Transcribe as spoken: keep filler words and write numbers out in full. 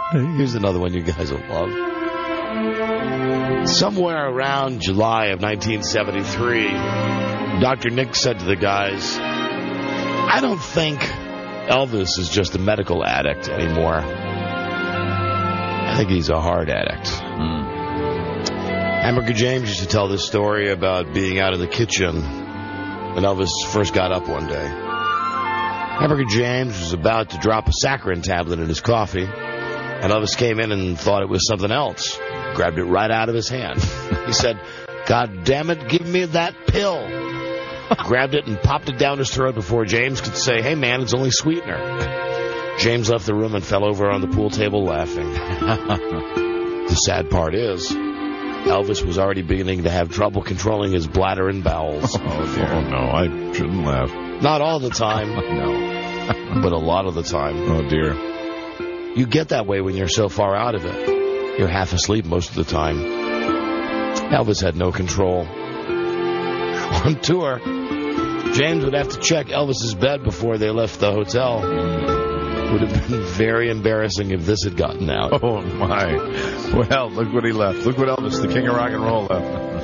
Here's another one you guys will love. Somewhere around July of nineteen seventy-three, Doctor Nick said to the guys, I don't think Elvis is just a medical addict anymore. I think he's a heart addict. Mm. Hamburger James used to tell this story about being out in the kitchen when Elvis first got up one day. Hamburger James was about to drop a saccharin tablet in his coffee, and Elvis came in and thought it was something else. Grabbed it right out of his hand. He said, God damn it, give me that pill. Grabbed it and popped it down his throat before James could say, hey, man, it's only sweetener. James left the room and fell over on the pool table laughing. The sad part is, Elvis was already beginning to have trouble controlling his bladder and bowels. Oh, dear. Oh, no, I shouldn't laugh. Not all the time. No. But a lot of the time. Oh, dear. You get that way when you're so far out of it. You're half asleep most of the time. Elvis had no control. On tour, James would have to check Elvis's bed before they left the hotel. It would have been very embarrassing if this had gotten out. Oh, my. Well, look what he left. Look what Elvis, the king of rock and roll, left.